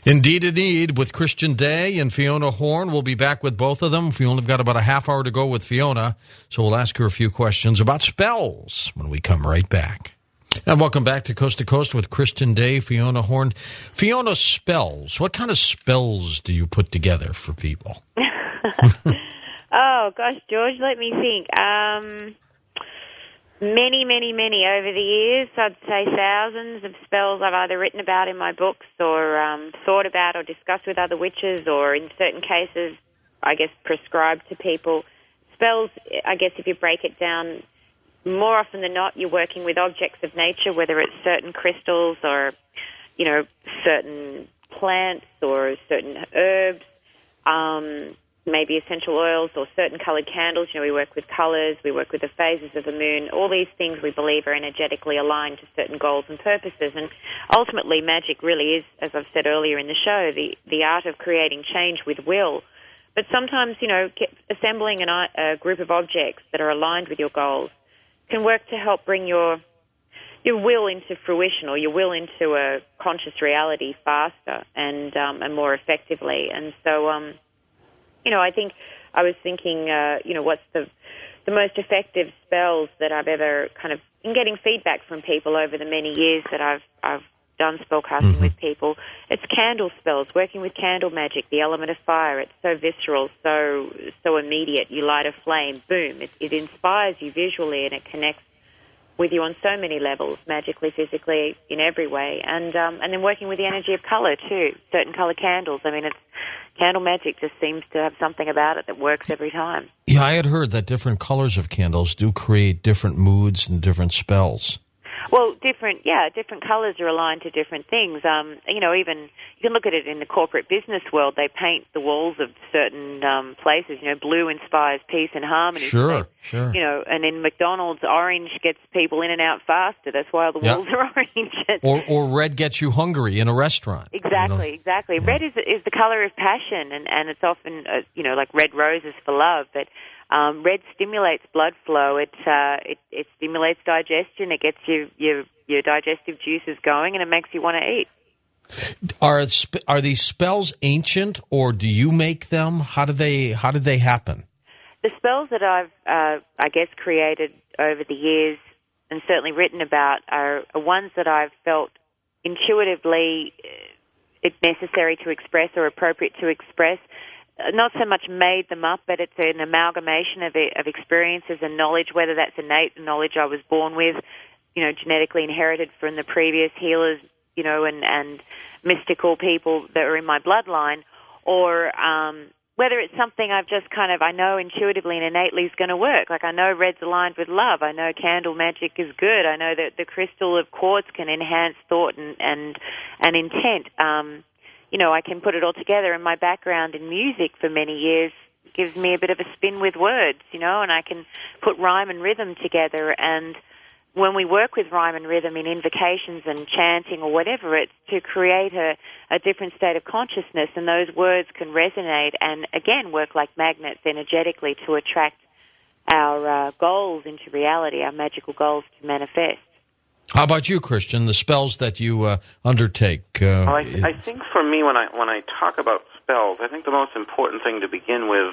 Indeed, with Christian Day and Fiona Horn. We'll be back with both of them. We only got about a half hour to go with Fiona, so we'll ask her a few questions about spells when we come right back. And welcome back to Coast with Christian Day, Fiona Horn. Fiona, spells. What kind of spells do you put together for people? Oh, gosh, George, let me think. Many over the years. I'd say thousands of spells I've either written about in my books or thought about or discussed with other witches or in certain cases, I guess, prescribed to people. Spells, I guess, if you break it down, more often than not, you're working with objects of nature, whether it's certain crystals or, certain plants or certain herbs, maybe essential oils or certain coloured candles. We work with colours, we work with the phases of the moon. All these things we believe are energetically aligned to certain goals and purposes. And ultimately, magic really is, as I've said earlier in the show, the art of creating change with will. But sometimes, assembling a group of objects that are aligned with your goals can work to help bring your will into fruition or your will into a conscious reality faster and more effectively. And so, I think I was thinking, what's the most effective spells that I've ever kind of, in getting feedback from people over the many years that I've done spellcasting with people, it's candle spells, working with candle magic, the element of fire. It's so visceral, so immediate. You light a flame, boom. It inspires you visually and it connects with you on so many levels, magically, physically, in every way. And then working with the energy of colour too, certain colour candles. I mean, candle magic just seems to have something about it that works every time. Yeah, I had heard that different colors of candles do create different moods and different spells. Well, different colours are aligned to different things. Even you can look at it in the corporate business world. They paint the walls of certain places. Blue inspires peace and harmony. Sure. And in McDonald's, orange gets people in and out faster. That's why all the walls are orange. Or red gets you hungry in a restaurant. Exactly. Yeah. Red is the colour of passion, and it's often like red roses for love, but. Red stimulates blood flow. It stimulates digestion. It gets your digestive juices going, and it makes you want to eat. Are these spells ancient, or do you make them? How did they happen? The spells that I've created over the years, and certainly written about, are ones that I've felt intuitively it's necessary to express or appropriate to express. Not so much made them up, but it's an amalgamation of experiences and knowledge, whether that's innate knowledge I was born with, genetically inherited from the previous healers, and mystical people that are in my bloodline, or whether it's something I've just I know intuitively and innately is going to work. Like I know red's aligned with love. I know candle magic is good. I know that the crystal of quartz can enhance thought and intent. I can put it all together, and my background in music for many years gives me a bit of a spin with words, and I can put rhyme and rhythm together. And when we work with rhyme and rhythm in invocations and chanting or whatever, it's to create a different state of consciousness, and those words can resonate and, again, work like magnets energetically to attract our goals into reality, our magical goals to manifest. How about you, Christian? The spells that you undertake. I think for me, when I talk about spells, I think the most important thing to begin with,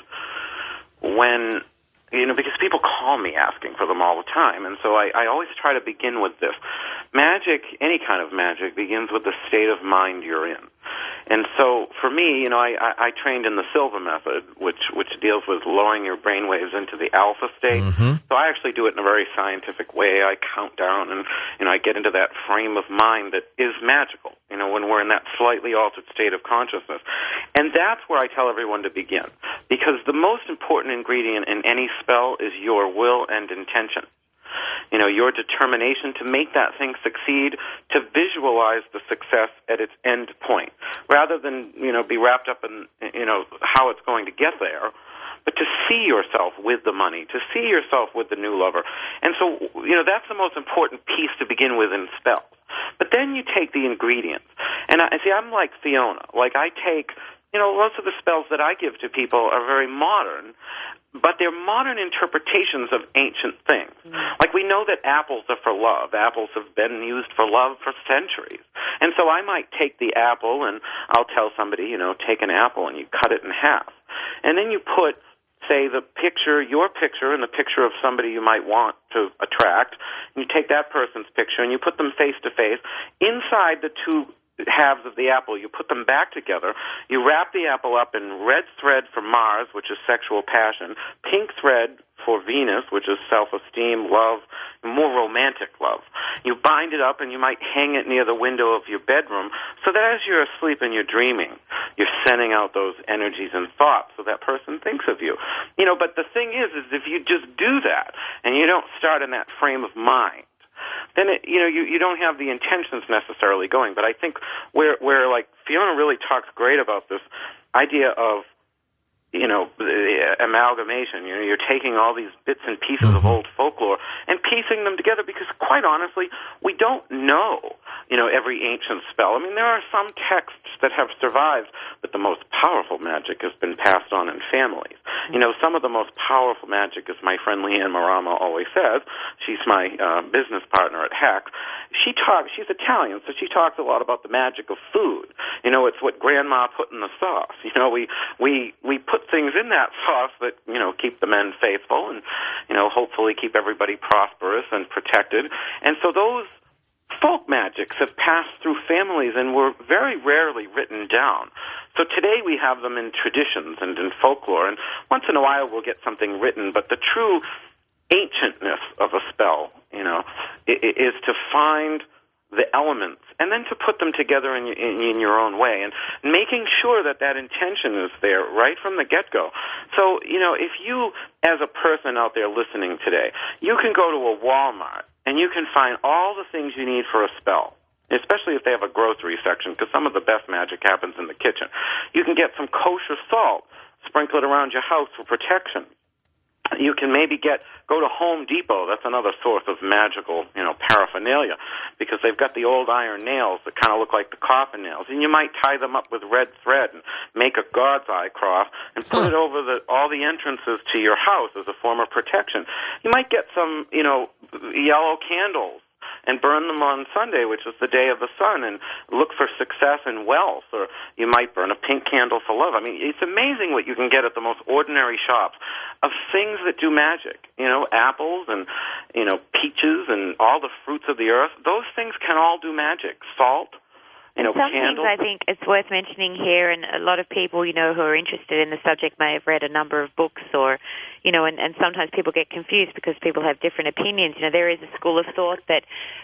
because people call me asking for them all the time, and so I always try to begin with this. Magic, any kind of magic, begins with the state of mind you're in. And so for me, I trained in the Silva method, which deals with lowering your brain waves into the alpha state. So I actually do it in a very scientific way. I count down and, I get into that frame of mind that is magical, when we're in that slightly altered state of consciousness. And that's where I tell everyone to begin, because the most important ingredient in any spell is your will and intention. Your determination to make that thing succeed, to visualize the success at its end point, rather than, be wrapped up in, how it's going to get there, but to see yourself with the money, to see yourself with the new lover. And so, that's the most important piece to begin with in spells. But then you take the ingredients. And I'm like Fiona. Like, I take most of the spells that I give to people are very modern, but they're modern interpretations of ancient things. Like we know that apples are for love. Apples have been used for love for centuries. And so I might take the apple and I'll tell somebody, take an apple and you cut it in half. And then you put, say, your picture and the picture of somebody you might want to attract, and you take that person's picture and you put them face to face. Inside the two halves of the apple, you put them back together. You wrap the apple up in red thread for Mars, which is sexual passion, pink thread for Venus, which is self-esteem, love, more romantic love. You bind it up and you might hang it near the window of your bedroom so that as you're asleep and you're dreaming, you're sending out those energies and thoughts so that person thinks of you. But the thing is if you just do that and you don't start in that frame of mind, then you don't have the intentions necessarily going. But I think where like Fiona really talks great about this idea of the amalgamation. You're taking all these bits and pieces of old folklore and piecing them together because, quite honestly, we don't know, every ancient spell. I mean, there are some texts that have survived, but the most powerful magic has been passed on in families. Some of the most powerful magic, as my friend Leanne Marama always says, she's my business partner at Hex, she's Italian, so she talks a lot about the magic of food. It's what Grandma put in the sauce. We put things in that sauce that, keep the men faithful and, hopefully keep everybody prosperous and protected. And so those folk magics have passed through families and were very rarely written down. So today we have them in traditions and in folklore, and once in a while we'll get something written, but the true ancientness of a spell, is to find the elements and then to put them together in your own way and making sure that intention is there right from the get-go. So, if you, as a person out there listening today, you can go to a Walmart and you can find all the things you need for a spell, especially if they have a grocery section, because some of the best magic happens in the kitchen. You can get some kosher salt, sprinkle it around your house for protection. You can maybe go to Home Depot. That's another source of magical, paraphernalia, because they've got the old iron nails that kind of look like the coffin nails, and you might tie them up with red thread and make a God's eye cross and put it over all the entrances to your house as a form of protection. You might get some, yellow candles and burn them on Sunday, which is the day of the sun, and look for success and wealth. Or you might burn a pink candle for love. I mean, it's amazing what you can get at the most ordinary shops of things that do magic. Apples and, peaches and all the fruits of the earth. Those things can all do magic. Salt. Some things I think it's worth mentioning here, and a lot of people, who are interested in the subject may have read a number of books or, and sometimes people get confused because people have different opinions. There is a school of thought that,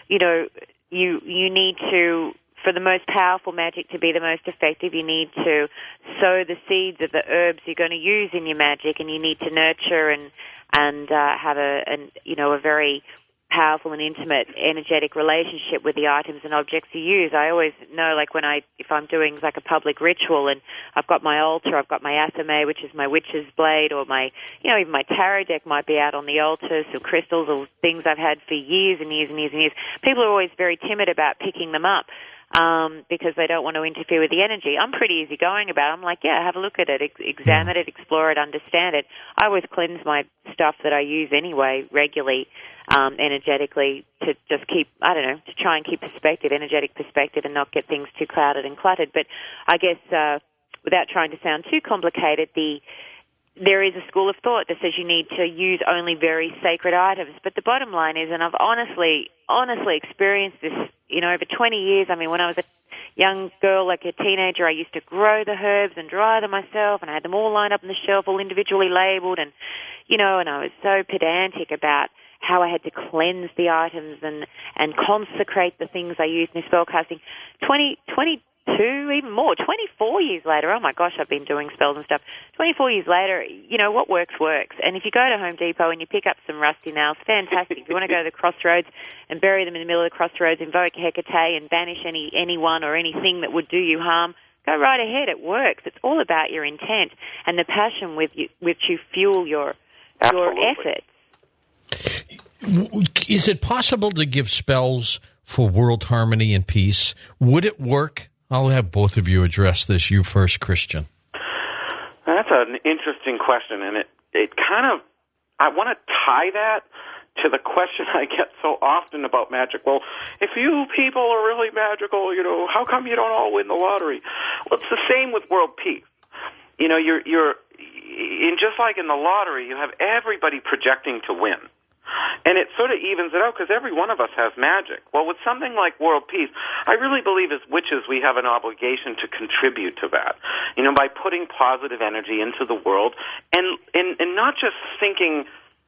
you need to, for the most powerful magic to be the most effective, you need to sow the seeds of the herbs you're going to use in your magic, and you need to nurture and have a very powerful and intimate energetic relationship with the items and objects you use. I always know, like if I'm doing like a public ritual and I've got my altar, I've got my athame, which is my witch's blade, or my, even my tarot deck might be out on the altar, some crystals or things I've had for years and years and years and years. People are always very timid about picking them up. Because they don't want to interfere with the energy. I'm pretty easygoing about it. I'm like, have a look at it, examine it, explore it, understand it. I always cleanse my stuff that I use anyway regularly, energetically, to just keep, to try and keep energetic perspective and not get things too clouded and cluttered. But I guess without trying to sound too complicated, there is a school of thought that says you need to use only very sacred items. But the bottom line is, and I've honestly experienced this, over 20 years. I mean, when I was a young girl, like a teenager, I used to grow the herbs and dry them myself, and I had them all lined up on the shelf, all individually labeled, and, and I was so pedantic about how I had to cleanse the items and consecrate the things I used in spellcasting. 22, even more, 24 years later, oh my gosh, I've been doing spells and stuff. 24 years later, what works. And if you go to Home Depot and you pick up some rusty nails, fantastic. If you want to go to the crossroads and bury them in the middle of the crossroads, invoke Hecate and banish anyone or anything that would do you harm, go right ahead. It works. It's all about your intent and the passion with which you fuel your efforts. Is it possible to give spells for world harmony and peace? Would it work? I'll have both of you address this. You first, Christian. That's an interesting question, and it kind of, I want to tie that to the question I get so often about magic. Well, if you people are really magical, how come you don't all win the lottery? Well, it's the same with world peace. You're just like in the lottery, you have everybody projecting to win. And it sort of evens it out because every one of us has magic. Well, with something like world peace, I really believe as witches we have an obligation to contribute to that, by putting positive energy into the world and not just thinking,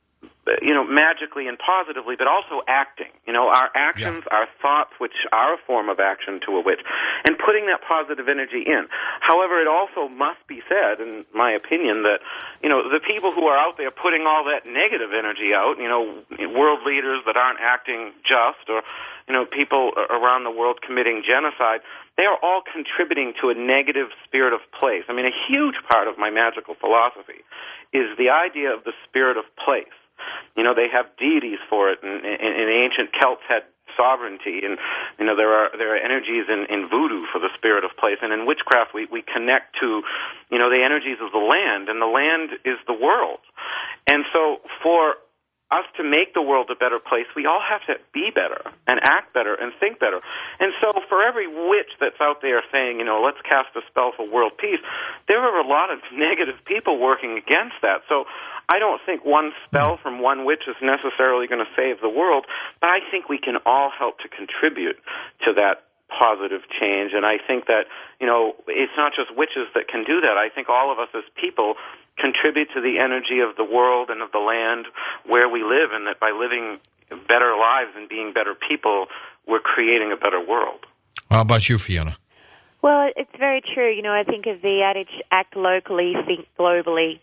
magically and positively, but also acting. Our actions, our thoughts, which are a form of action to a witch, and putting that positive energy in. However, it also must be said, in my opinion, that, the people who are out there putting all that negative energy out, world leaders that aren't acting just, or, people around the world committing genocide, they are all contributing to a negative spirit of place. I mean, a huge part of my magical philosophy is the idea of the spirit of place. They have deities for it, and ancient Celts had sovereignty, and there are energies in voodoo for the spirit of place, and in witchcraft we connect to the energies of the land, and the land is the world. And so for us to make the world a better place, we all have to be better and act better and think better. And so for every witch that's out there saying, let's cast a spell for world peace, there are a lot of negative people working against that. So I don't think one spell from one witch is necessarily going to save the world, but I think we can all help to contribute to that positive change. And I think that, it's not just witches that can do that. I think all of us as people contribute to the energy of the world and of the land where we live, and that by living better lives and being better people, we're creating a better world. How about you, Fiona? Well, it's very true. I think of the adage, act locally, think globally,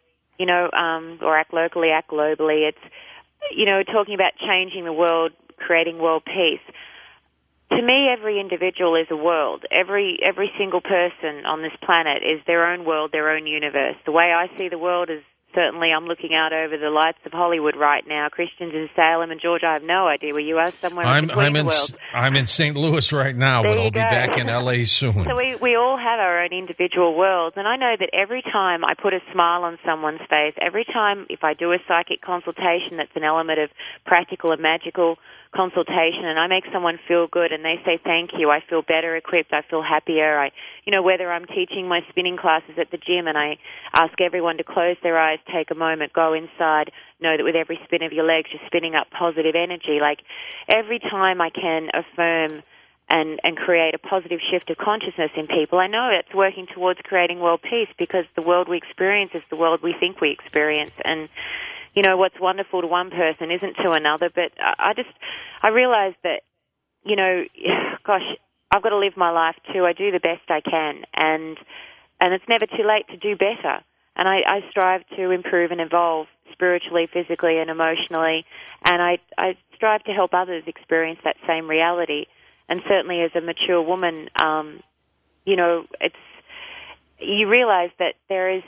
or act locally, act globally. It's, talking about changing the world, creating world peace. To me, every individual is a world. Every single person on this planet is their own world, their own universe. The way I see the world is certainly I'm looking out over the lights of Hollywood right now. Christians in Salem and Georgia, I have no idea where you are, somewhere in between the world. I'm in St. Louis right now, but I'll be back in L.A. soon. So we all have our own individual worlds, and I know that every time I put a smile on someone's face, every time if I do a psychic consultation that's an element of practical and magical consultation, and I make someone feel good and they say thank you, I feel better equipped, I feel happier. Whether I'm teaching my spinning classes at the gym and I ask everyone to close their eyes, take a moment, go inside, know that with every spin of your legs you're spinning up positive energy. Like every time I can affirm and create a positive shift of consciousness in people, I know it's working towards creating world peace, because the world we experience is the world we think we experience. And what's wonderful to one person isn't to another, but I realize that, gosh, I've got to live my life too. I do the best I can, and it's never too late to do better. And I strive to improve and evolve spiritually, physically, and emotionally, and I strive to help others experience that same reality. And certainly as a mature woman, you realize that there is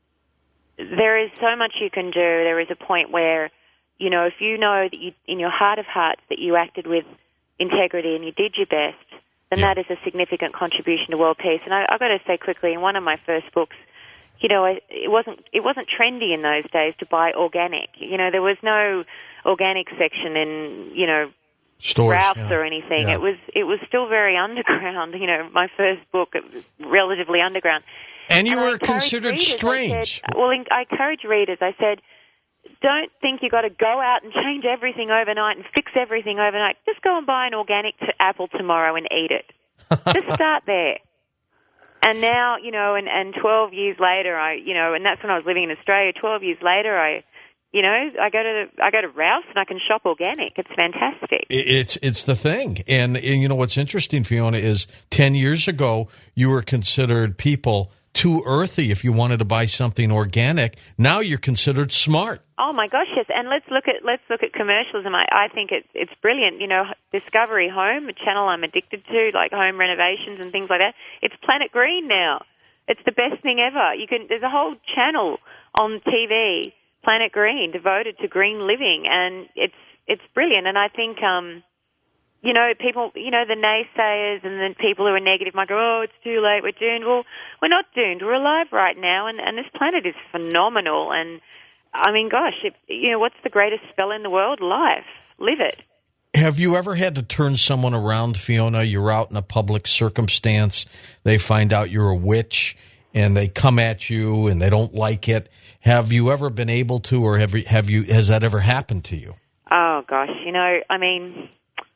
so much you can do. There is a point where, if you know that you, in your heart of hearts, that you acted with integrity and you did your best, then that is a significant contribution to world peace. And I've got to say quickly, in one of my first books, it wasn't trendy in those days to buy organic. There was no organic section in, stores, Ralph's or anything. Yeah. It was still very underground. My first book, it was relatively underground. And you were considered readers, strange. I encourage readers. I said, don't think you've got to go out and change everything overnight and fix everything overnight. Just go and buy an organic apple tomorrow and eat it. Just start there. And now, and 12 years later, and that's when I was living in Australia. 12 years later, I go to Ralph's and I can shop organic. It's fantastic. It's the thing. And what's interesting, Fiona, is 10 years ago, you were considered people too earthy if you wanted to buy something organic. Now you're considered smart. Oh my gosh, yes. And let's look at commercialism. I think it's brilliant. Discovery Home, a channel I'm addicted to, like home renovations and things like that. It's Planet Green now. It's the best thing ever. There's a whole channel on TV, Planet Green, devoted to green living, and it's brilliant. And I think you know, people, you know, the naysayers and the people who are negative might go, oh, it's too late, we're doomed. Well, we're not doomed. We're alive right now, and this planet is phenomenal. And, I mean, gosh, you know, what's the greatest spell in the world? Life. Live it. Have you ever had to turn someone around, Fiona? You're out in a public circumstance, they find out you're a witch, and they come at you, and they don't like it. Have you ever been able to, or has that ever happened to you? Oh, gosh, you know, I mean,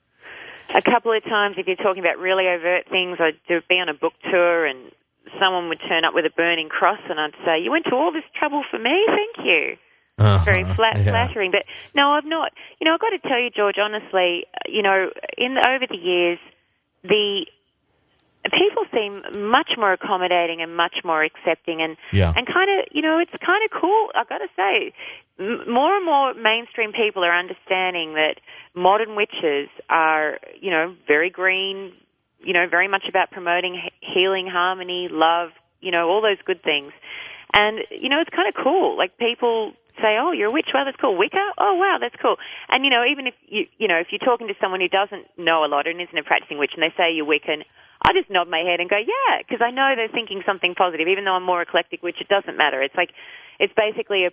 a couple of times, if you're talking about really overt things, I'd be on a book tour and someone would turn up with a burning cross and I'd say, you went to all this trouble for me? Thank you. Very flattering. But no, I've not. You know, I've got to tell you, George, honestly, you know, over the years, the people seem much more accommodating and much more accepting and kind of, you know, it's kind of cool. I've got to say, more and more mainstream people are understanding that modern witches are, you know, very green, you know, very much about promoting healing, harmony, love, you know, all those good things. And, you know, it's kind of cool. Like, people say, oh, you're a witch, well, that's cool. Wicca? Oh, wow, that's cool. And, you know, even if, you know, if you're talking to someone who doesn't know a lot and isn't a practicing witch and they say you're Wiccan, I just nod my head and go, yeah, because I know they're thinking something positive. Even though I'm more eclectic witch, it doesn't matter. It's like, it's basically,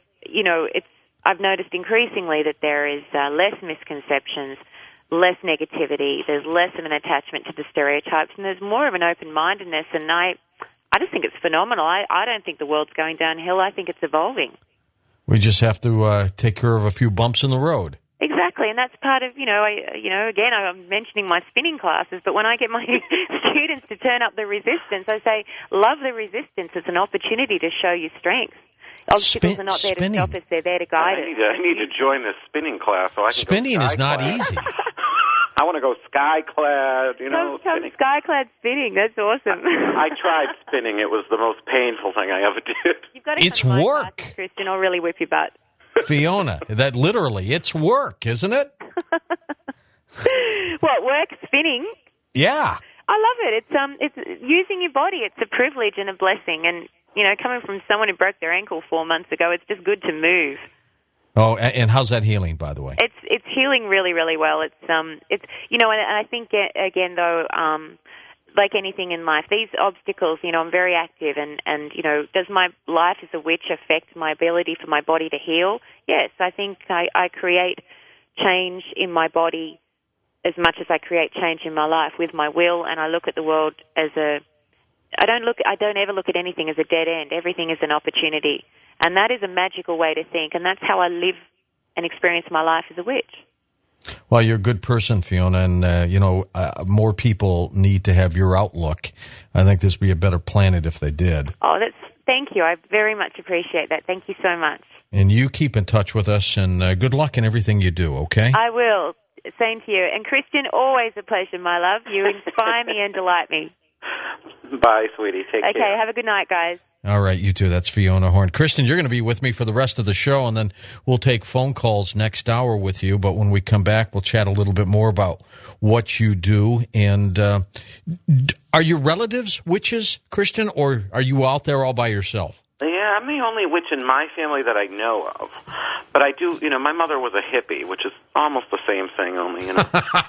I've noticed increasingly that there is less misconceptions, less negativity, there's less of an attachment to the stereotypes, and there's more of an open-mindedness, and I just think it's phenomenal. I don't think the world's going downhill. I think it's evolving. We just have to take care of a few bumps in the road. Exactly, and that's part of, again, I'm mentioning my spinning classes, but when I get my students to turn up the resistance, I say, love the resistance. It's an opportunity to show you strength. Obstacles are not there to stop us, they're there to guide us. I need to join this spinning class so I can Spinning go is not clad. easy. I want to go sky-clad, you know. Come sky-clad spinning, that's awesome. I tried spinning. It was the most painful thing I ever did. You've got to it's work. Classes, Christian, I'll really whip your butt. Fiona, that literally, it's work, isn't it? What, work, spinning? Yeah. I love it. It's using your body. It's a privilege and a blessing. And, you know, coming from someone who broke their ankle 4 months ago, it's just good to move. Oh, and how's that healing, by the way? It's healing really, really well. It's you know, and I think again though, like anything in life, these obstacles, you know, I'm very active, and you know, does my life as a witch affect my ability for my body to heal? Yes, I think I create change in my body as much as I create change in my life with my will, and I look at the world as I don't ever look at anything as a dead end. Everything is an opportunity. And that is a magical way to think, and that's how I live and experience my life as a witch. Well, you're a good person, Fiona, and, more people need to have your outlook. I think this would be a better planet if they did. Oh, thank you. I very much appreciate that. Thank you so much. And you keep in touch with us, and good luck in everything you do, okay? I will. Same to you. And, Christian, always a pleasure, my love. You inspire me and delight me. Bye, sweetie. Take care. Okay, have a good night, guys. All right, you too. That's Fiona Horn. Kristen, you're going to be with me for the rest of the show, and then we'll take phone calls next hour with you. But when we come back, we'll chat a little bit more about what you do. And are your relatives witches, Kristen, or are you out there all by yourself? Yeah, I'm the only witch in my family that I know of. But I do, you know, my mother was a hippie, which is almost the same thing, only, you know,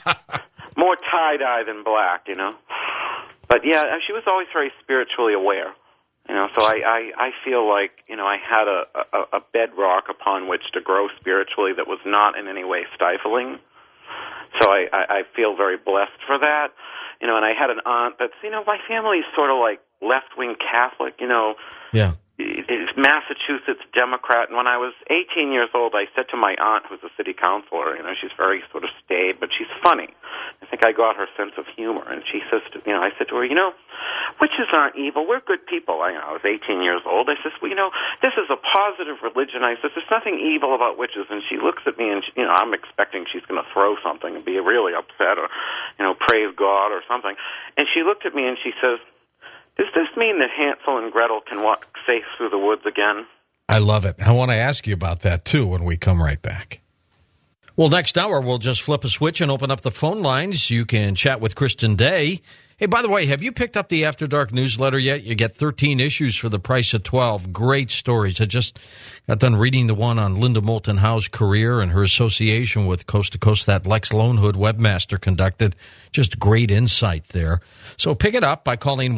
more tie-dye than black, you know. But, yeah, she was always very spiritually aware. You know, so I feel like, you know, I had a bedrock upon which to grow spiritually that was not in any way stifling. So I feel very blessed for that. You know, and I had an aunt that's, you know, my family is sort of like left-wing Catholic, you know. Yeah. It's Massachusetts Democrat. And when I was 18 years old, I said to my aunt, who's a city councilor, you know, she's very sort of staid, but she's funny. I think I got her sense of humor. And she says, I said to her, you know, witches aren't evil. We're good people. I was 18 years old. I says, well, you know, this is a positive religion. I says, there's nothing evil about witches. And she looks at me and, you know, I'm expecting she's going to throw something and be really upset or, you know, praise God or something. And she looked at me and she says, does this mean that Hansel and Gretel can walk safe through the woods again? I love it. I want to ask you about that, too, when we come right back. Well, next hour, we'll just flip a switch and open up the phone lines. You can chat with Kristen Day. Hey, by the way, have you picked up the After Dark newsletter yet? You get 13 issues for the price of 12. Great stories. I just got done reading the one on Linda Moulton Howe's career and her association with Coast to Coast that Lex Lonehood webmaster conducted. Just great insight there. So pick it up by calling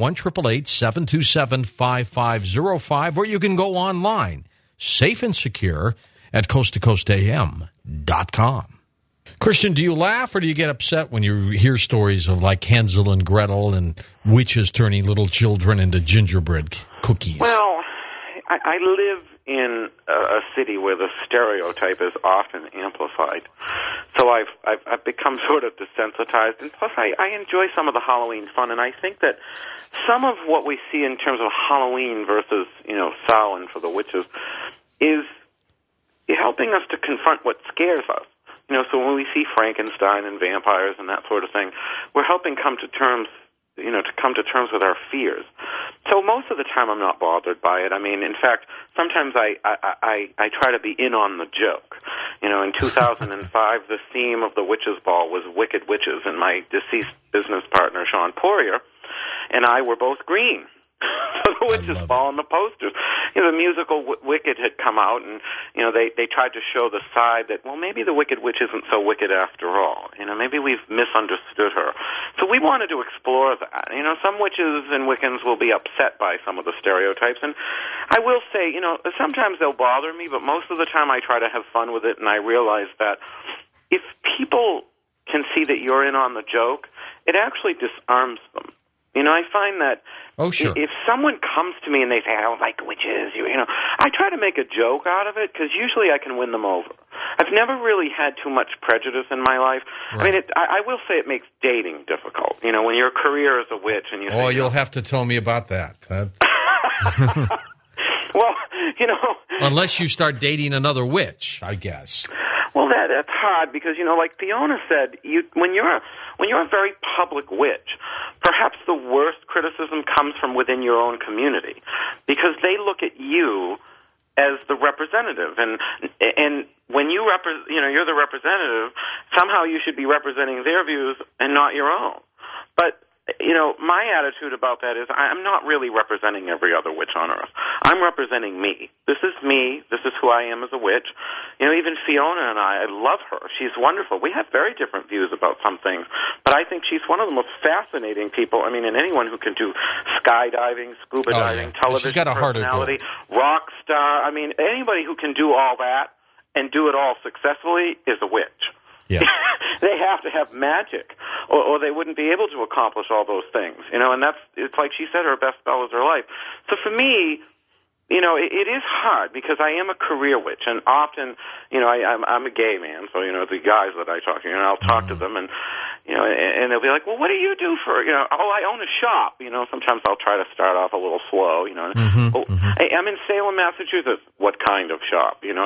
1-888-727-5505, or you can go online, safe and secure, at coasttocoastam.com. Christian, do you laugh or do you get upset when you hear stories of like Hansel and Gretel and witches turning little children into gingerbread cookies? Well, I live in a city where the stereotype is often amplified. So I've become sort of desensitized. And plus, I enjoy some of the Halloween fun. And I think that some of what we see in terms of Halloween versus, Samhain for the witches is helping us to confront what scares us. So when we see Frankenstein and vampires and that sort of thing, we're helping come to terms, to come to terms with our fears. So most of the time I'm not bothered by it. I mean, in fact, sometimes I try to be in on the joke. In 2005, the theme of the Witches' Ball was Wicked Witches, and my deceased business partner, Sean Poirier, and I were both green. So the Witches' Ball and the posters. The musical Wicked had come out, and they tried to show the side that, well, maybe the Wicked Witch isn't so wicked after all. Maybe we've misunderstood her. So we wanted to explore that. Some witches and Wiccans will be upset by some of the stereotypes, and I will say, sometimes they'll bother me, but most of the time I try to have fun with it, and I realize that if people can see that you're in on the joke, it actually disarms them. I find that if someone comes to me and they say, I don't like witches, I try to make a joke out of it because usually I can win them over. I've never really had too much prejudice in my life. Right. I mean, I will say it makes dating difficult. When your career is a witch and you say, you'll have to tell me about that. Well, Unless you start dating another witch, I guess. Well, that's hard because, like Fiona said, when you're a very public witch, perhaps the worst criticism comes from within your own community because they look at you as the representative, and when you're the representative, somehow you should be representing their views and not your own. But my attitude about that is I'm not really representing every other witch on earth. I'm representing me. This is me. This is who I am as a witch. Even Fiona and I love her. She's wonderful. We have very different views about some things, but I think she's one of the most fascinating people. I mean, and anyone who can do skydiving, scuba diving, television she's got a personality, rock star. I mean, anybody who can do all that and do it all successfully is a witch. Yeah. They have to have magic, or they wouldn't be able to accomplish all those things, and it's like she said, her best spell is her life. So for me, it is hard because I am a career witch, and often, I'm a gay man, so, the guys that I talk to, I'll talk to them, and they'll be like, well, what do you do for, I own a shop, sometimes I'll try to start off a little slow, Hey, I'm in Salem, Massachusetts. What kind of shop? They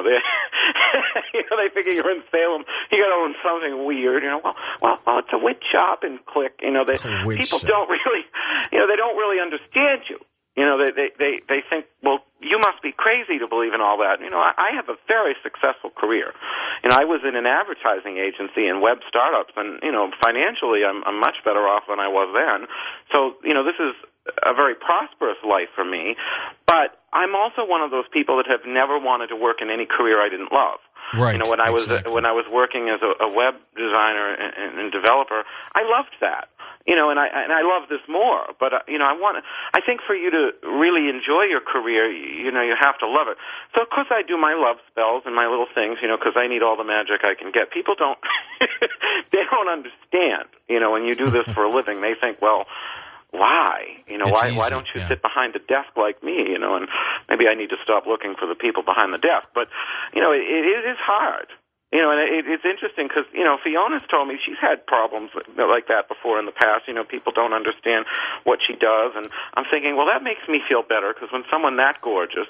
they figure you're in Salem, you got to own something weird, well, it's a witch shop, and click, people don't really, they don't really understand you. They think, well, you must be crazy to believe in all that. I have a very successful career. I was in an advertising agency and web startups, and, financially I'm much better off than I was then. So, this is a very prosperous life for me. But I'm also one of those people that have never wanted to work in any career I didn't love. Right. When I was working as a web designer and developer, I loved that. And I love this more. But I think for you to really enjoy your career, you have to love it. So of course I do my love spells and my little things, because I need all the magic I can get. People don't, they don't understand. When you do this for a living, they think, well, why? Why don't you sit behind the desk like me? And maybe I need to stop looking for the people behind the desk. But it is hard. And it's interesting because, Fiona's told me she's had problems like that before in the past. People don't understand what she does. And I'm thinking, well, that makes me feel better because when someone that gorgeous,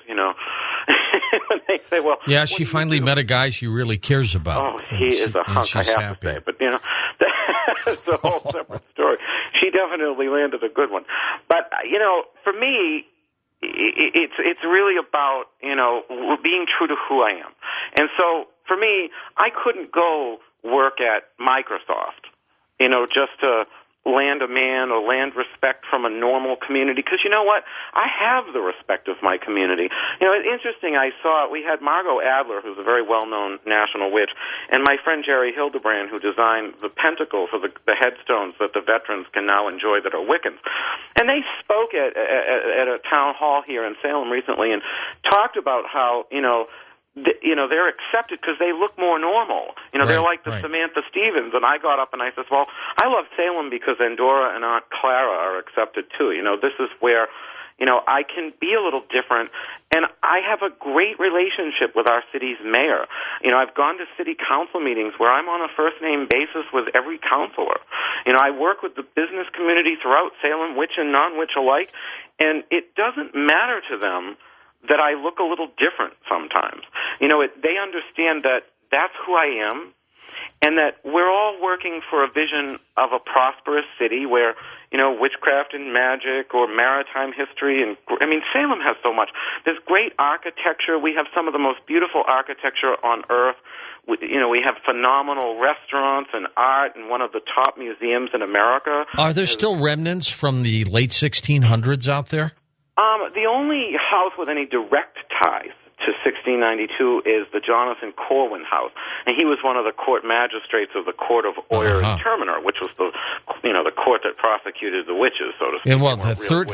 when they say, well... Yeah, she finally met a guy she really cares about. Oh, he is a hunk, I have to say. But, that's a whole separate story. She definitely landed a good one. But, for me... It's really about, being true to who I am. And so for me, I couldn't go work at Microsoft, just to land a man or land respect from a normal community, because you know what? I have the respect of my community. It's interesting, we had Margot Adler, who's a very well-known national witch, and my friend Jerry Hildebrand, who designed the pentacles of the headstones that the veterans can now enjoy that are Wiccans. And they spoke at a town hall here in Salem recently and talked about how, they're accepted because they look more normal. They're like the Samantha Stevens. And I got up and I said, well, I love Salem because Endora and Aunt Clara are accepted too. This is where, I can be a little different. And I have a great relationship with our city's mayor. I've gone to city council meetings where I'm on a first-name basis with every councilor. I work with the business community throughout Salem, witch and non-witch alike, and it doesn't matter to them that I look a little different sometimes. They understand that that's who I am, and that we're all working for a vision of a prosperous city where, witchcraft and magic or maritime history, and Salem has so much. There's great architecture. We have some of the most beautiful architecture on earth. We have phenomenal restaurants and art and one of the top museums in America. Are there still remnants from the late 1600s out there? The only house with any direct ties to 1692 is the Jonathan Corwin house, and he was one of the court magistrates of the Court of Oyer and Terminer, which was the court that prosecuted the witches, so to speak. And what,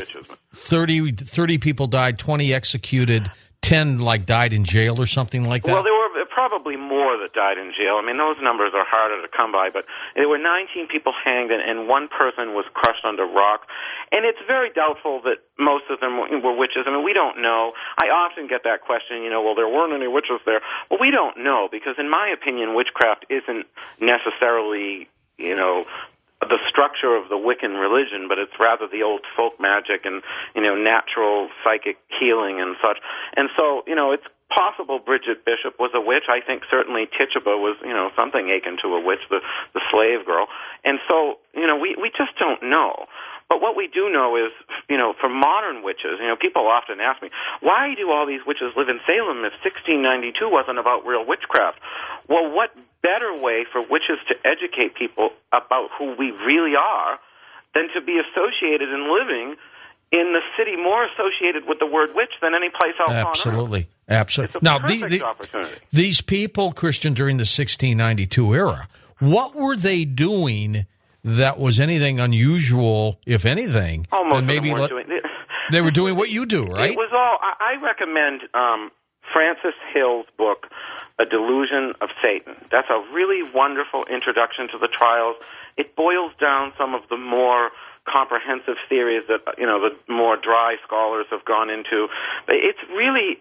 30 people died, 20 executed, 10 died in jail or something like that? Well, there were probably more that died in jail. Those numbers are harder to come by, but there were 19 people hanged, and one person was crushed under rock. And it's very doubtful that most of them were witches. We don't know. I often get that question, well, there weren't any witches there. Well, we don't know, because in my opinion, witchcraft isn't necessarily, the structure of the Wiccan religion, but it's rather the old folk magic and, natural psychic healing and such. And so, it's possible Bridget Bishop was a witch. I think certainly Tituba was, something akin to a witch, the slave girl. And so, we just don't know. But what we do know is, for modern witches, people often ask me, why do all these witches live in Salem if 1692 wasn't about real witchcraft? Well, what better way for witches to educate people about who we really are than to be associated and living in the city, more associated with the word witch than any place else on earth. Absolutely. It's a perfect opportunity. These people, Christian, during the 1692 era, what were they doing that was anything unusual, if anything? Almost maybe they were doing what you do, right? It was all. I recommend Francis Hill's book, A Delusion of Satan. That's a really wonderful introduction to the trials. It boils down some of the more comprehensive theories that the more dry scholars have gone into. It's really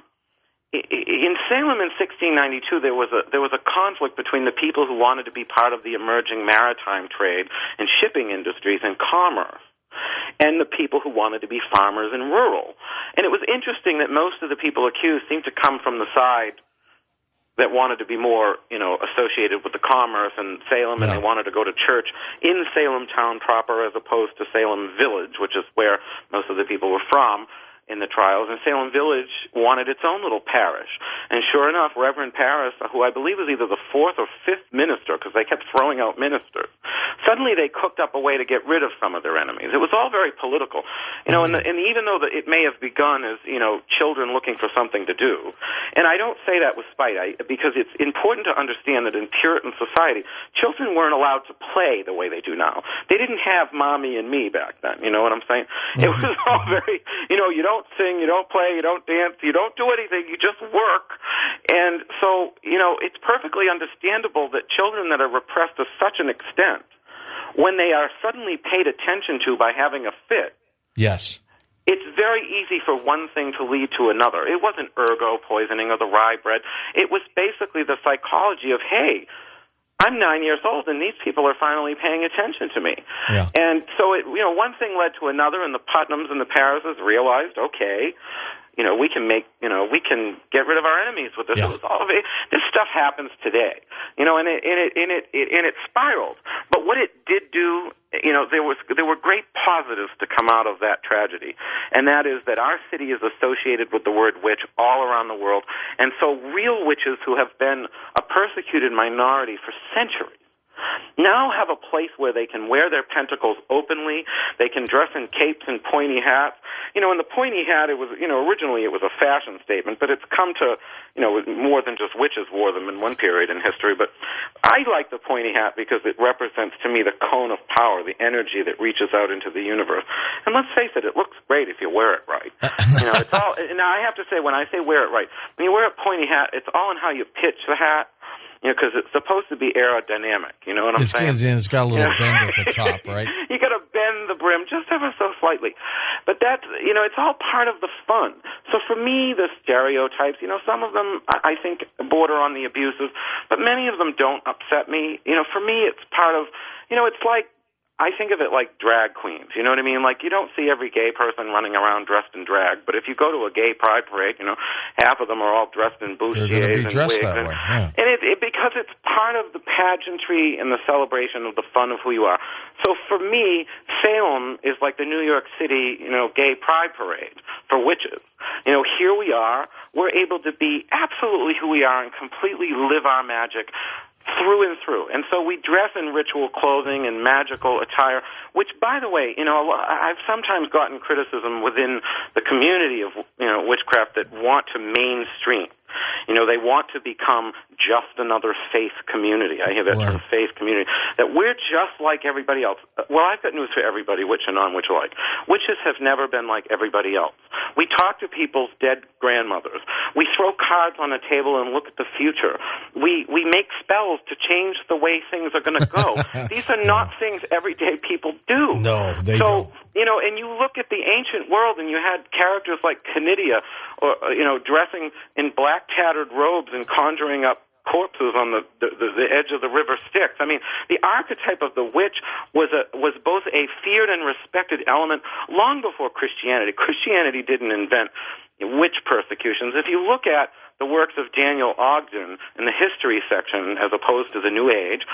in Salem in 1692 there was a conflict between the people who wanted to be part of the emerging maritime trade and shipping industries and commerce, and the people who wanted to be farmers and rural. And it was interesting that most of the people accused seemed to come from the side that wanted to be more, associated with the commerce and Salem, and they wanted to go to church in Salem town proper as opposed to Salem Village, which is where most of the people were from in the trials. And Salem Village wanted its own little parish. And sure enough, Reverend Parris, who I believe was either the fourth or fifth minister, because they kept throwing out ministers, suddenly they cooked up a way to get rid of some of their enemies. It was all very political. And even though it may have begun as, children looking for something to do, and I don't say that with spite, because it's important to understand that in Puritan society, children weren't allowed to play the way they do now. They didn't have mommy and me back then, you know what I'm saying? It was all very, you don't sing, you don't play, you don't dance, you don't do anything, you just work. And so, it's perfectly understandable that children that are repressed to such an extent, when they are suddenly paid attention to by having a fit, yes, it's very easy for one thing to lead to another. It wasn't ergo poisoning or the rye bread. It was basically the psychology of, hey, I'm 9 years old, and these people are finally paying attention to me. Yeah. And so, one thing led to another, and the Putnams and the Parrises realized, okay, we can get rid of our enemies with this. Yeah. This stuff happens today, and it spiraled. But what it did do, there were great positives to come out of that tragedy, and that is that our city is associated with the word witch all around the world, and so real witches who have been a persecuted minority for centuries now have a place where they can wear their pentacles openly. They can dress in capes and pointy hats. And the pointy hat, it was, originally it was a fashion statement, but it's come to, more than just witches wore them in one period in history. But I like the pointy hat because it represents to me the cone of power, the energy that reaches out into the universe. And let's face it, it looks great if you wear it right. It's all. Now I have to say, when I say wear it right, when you wear a pointy hat, it's all in how you pitch the hat. Because it's supposed to be aerodynamic. You know what I'm saying? It's got a little bend at the top, right? You got to bend the brim just ever so slightly. But that's, it's all part of the fun. So for me, the stereotypes, some of them I think border on the abusive, but many of them don't upset me. For me, it's part of, it's like, I think of it like drag queens, you know what I mean? Like, you don't see every gay person running around dressed in drag, but if you go to a gay pride parade, half of them are all dressed in bustiers and wigs. That way. Yeah. And because it's part of the pageantry and the celebration of the fun of who you are. So for me, Salem is like the New York City, gay pride parade for witches. Here we are. We're able to be absolutely who we are and completely live our magic through and through. And so we dress in ritual clothing and magical attire, which, by the way, I've sometimes gotten criticism within the community of, witchcraft that want to mainstream. They want to become just another faith community. I hear that term, faith community, that we're just like everybody else. Well, I've got news for everybody, witch and non-witch alike. Witches have never been like everybody else. We talk to people's dead grandmothers. We throw cards on a table and look at the future. We make spells to change the way things are going to go. These are not things everyday people do. No, they don't. And you look at the ancient world, and you had characters like Canidia, or dressing in black tattered robes and conjuring up corpses on the edge of the river Styx. I mean, the archetype of the witch was both a feared and respected element long before Christianity. Christianity didn't invent witch persecutions. If you look at the works of Daniel Ogden in the history section, as opposed to the New Age,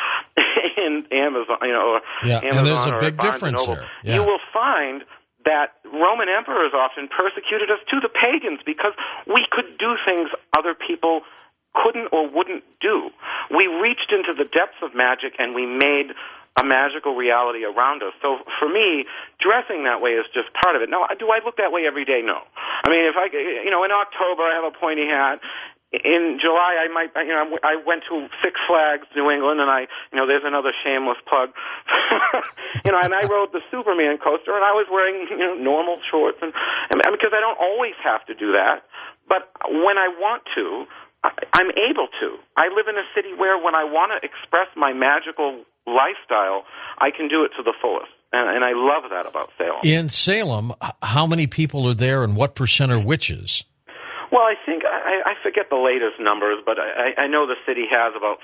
in Amazon, Amazon, and there's a or big Barnes difference Noble, there. Yeah. you will find that Roman emperors often persecuted us to the pagans because we could do things other people couldn't or wouldn't do. We reached into the depths of magic and we made a magical reality around us. So for me, dressing that way is just part of it. Now, do I look that way every day? No. I mean, if in October I have a pointy hat. In July, I went to Six Flags, New England, and there's another shameless plug. And I rode the Superman coaster, and I was wearing, normal shorts, and because I don't always have to do that, but when I want to, I'm able to. I live in a city where when I want to express my magical lifestyle, I can do it to the fullest. And I love that about Salem. In Salem, how many people are there, and what % are witches? Well, I think, I forget the latest numbers, but I know the city has about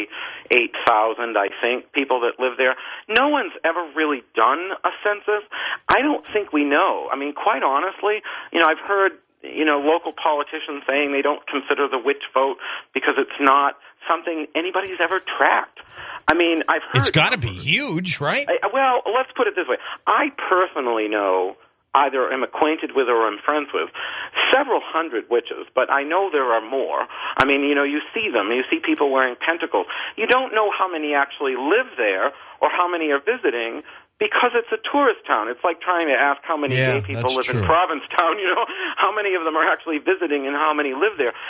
48,000, I think, people that live there. No one's ever really done a census. I don't think we know. I mean, quite honestly, I've heard, local politicians saying they don't consider the witch vote because it's not something anybody's ever tracked. I mean, I've heard... It's got to be huge, right? Well, let's put it this way. I personally know, either am acquainted with or am friends with, several hundred witches, but I know there are more. I mean, you see them. You see people wearing pentacles. You don't know how many actually live there or how many are visiting because it's a tourist town. It's like trying to ask how many gay people live in Provincetown, how many of them are actually visiting and how many live there.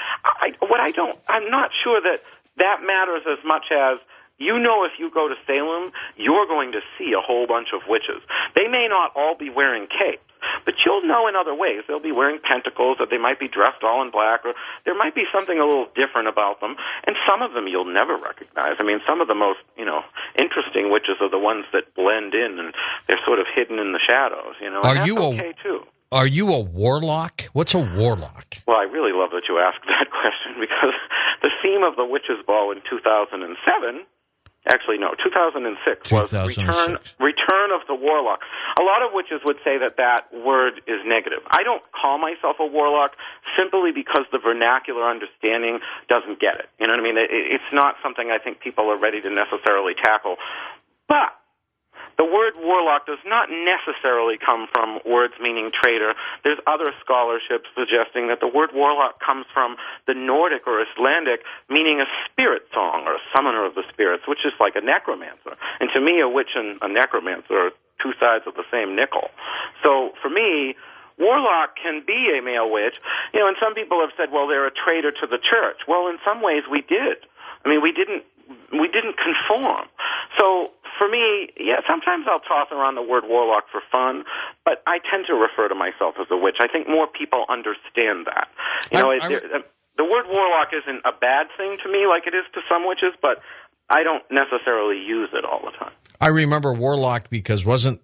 I'm not sure that matters as much as, if you go to Salem, you're going to see a whole bunch of witches. They may not all be wearing capes, but you'll know in other ways. They'll be wearing pentacles, or they might be dressed all in black, or there might be something a little different about them. And some of them you'll never recognize. I mean, some of the most, interesting witches are the ones that blend in, and they're sort of hidden in the shadows, and that's okay, too. Are you a warlock? What's a warlock? Well, I really love that you asked that question, because the theme of the Witches' Ball in 2007... Actually, no, 2006 was Return of the Warlock. A lot of witches would say that word is negative. I don't call myself a warlock simply because the vernacular understanding doesn't get it. You know what I mean? It's not something I think people are ready to necessarily tackle. But the word warlock does not necessarily come from words meaning traitor. There's other scholarship suggesting that the word warlock comes from the Nordic or Icelandic, meaning a spirit song or a summoner of the spirits, which is like a necromancer. And to me, a witch and a necromancer are two sides of the same nickel. So for me, warlock can be a male witch. You know, and some people have said, well, they're a traitor to the church. Well, in some ways we did. I mean, we didn't conform. So for me, yeah, sometimes I'll toss around the word warlock for fun, but I tend to refer to myself as a witch. I think more people understand that. You know, the word warlock isn't a bad thing to me like it is to some witches, but I don't necessarily use it all the time. I remember warlock because wasn't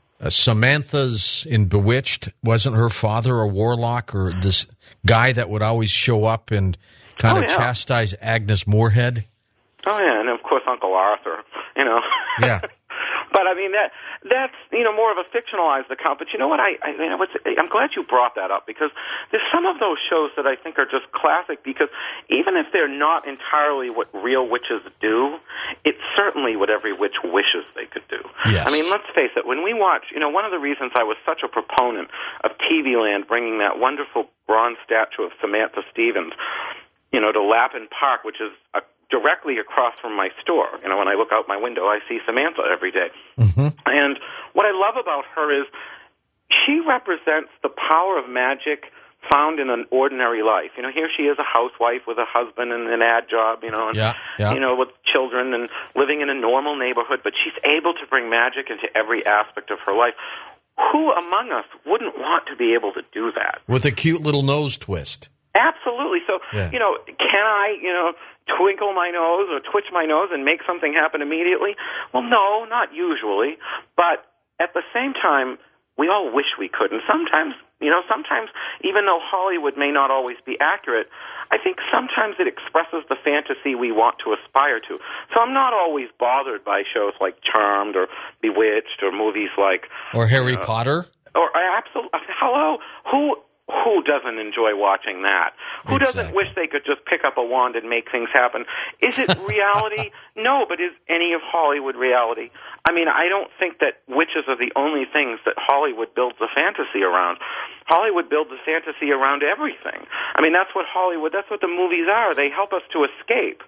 Samantha's in Bewitched, wasn't her father a warlock, or this guy that would always show up and kind of chastise Agnes Moorehead? Oh, yeah, and of course Uncle Arthur, you know. Yeah. But, I mean, that's, you know, more of a fictionalized account. But you know what? I'm glad you brought that up, because there's some of those shows that I think are just classic, because even if they're not entirely what real witches do, it's certainly what every witch wishes they could do. Yes. I mean, let's face it, when we watch, you know, one of the reasons I was such a proponent of TV Land bringing that wonderful bronze statue of Samantha Stevens, you know, to Lappin Park, which is directly across from my store. You know, when I look out my window, I see Samantha every day. Mm-hmm. And what I love about her is she represents the power of magic found in an ordinary life. You know, here she is, a housewife with a husband and an ad job, you know, and, you know, with children and living in a normal neighborhood, but she's able to bring magic into every aspect of her life. Who among us wouldn't want to be able to do that? With a cute little nose twist. Absolutely. So, you know, can I, you know, twinkle my nose or twitch my nose and make something happen immediately? Well, no, not usually. But at the same time, we all wish we could. And sometimes, you know, even though Hollywood may not always be accurate, I think sometimes it expresses the fantasy we want to aspire to. So I'm not always bothered by shows like Charmed or Bewitched or movies like... Or Harry Potter? Or absolutely. Hello? Who doesn't enjoy watching that? Who doesn't wish they could just pick up a wand and make things happen? Is it reality? No, but is any of Hollywood reality? I mean, I don't think that witches are the only things that Hollywood builds a fantasy around. Hollywood builds a fantasy around everything. I mean, that's what Hollywood, that's what the movies are. They help us to escape.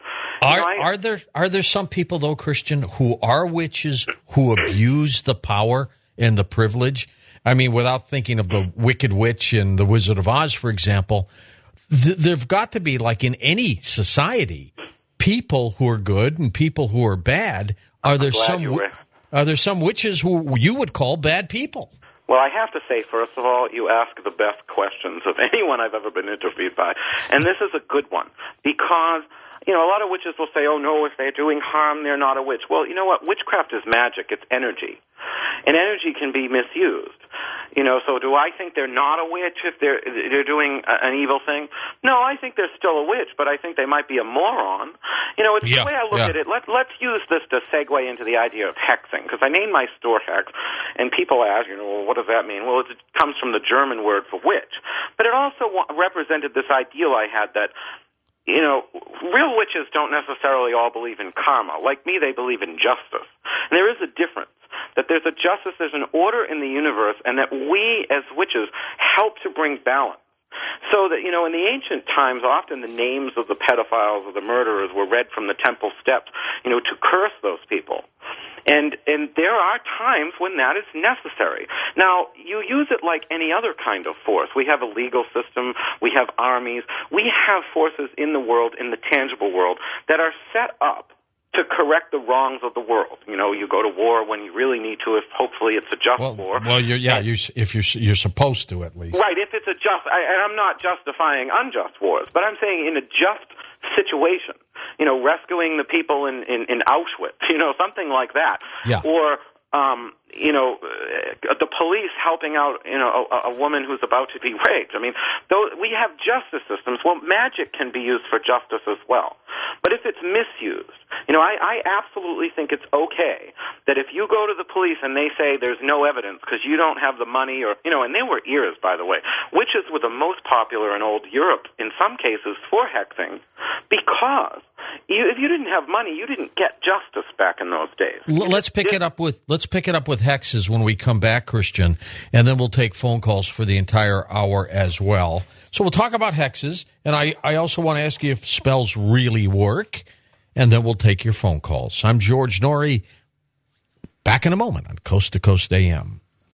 Are there some people, though, Christian, who are witches who abuse the power and the privilege? I mean, without thinking of the Wicked Witch and the Wizard of Oz, for example, there've got to be, like in any society, people who are good and people who are bad. Are there some witches who you would call bad people? Well, I have to say, first of all, you ask the best questions of anyone I've ever been interviewed by. And this is a good one, because, you know, a lot of witches will say, oh, no, if they're doing harm, they're not a witch. Well, you know what? Witchcraft is magic. It's energy. And energy can be misused. You know, so do I think they're not a witch if they're doing an evil thing? No, I think they're still a witch, but I think they might be a moron. You know, it's the way I look at it. Let's use this to segue into the idea of hexing, because I named my store Hex, and people ask, you know, well, what does that mean? Well, it comes from the German word for witch. But it also represented this ideal I had that, you know, real witches don't necessarily all believe in karma. Like me, they believe in justice. And there is a difference, that there's a justice, there's an order in the universe, and that we as witches help to bring balance. So that, you know, in the ancient times, often the names of the pedophiles or the murderers were read from the temple steps, you know, to curse those people. And there are times when that is necessary. Now, you use it like any other kind of force. We have a legal system. We have armies. We have forces in the world, in the tangible world, that are set up to correct the wrongs of the world. You know, you go to war when you really need to, if hopefully it's a just war. Well, you're supposed to, at least. Right, if it's a just, and I'm not justifying unjust wars, but I'm saying in a just situation, you know, rescuing the people in Auschwitz, you know, something like that. Yeah. Or, you know, the police helping out, you know, a woman who's about to be raped. I mean, we have justice systems. Well, magic can be used for justice as well. But if it's misused, you know, I absolutely think it's okay that if you go to the police and they say there's no evidence because you don't have the money, or, you know, and there were ears, by the way, witches were the most popular in old Europe, in some cases, for hexing, because if you didn't have money, you didn't get justice back in those days. Let's pick it up with hexes when we come back, Christian, and then we'll take phone calls for the entire hour as well. So we'll talk about hexes, and I also want to ask you if spells really work, and then we'll take your phone calls. I'm George Noory. Back in a moment on Coast to Coast AM.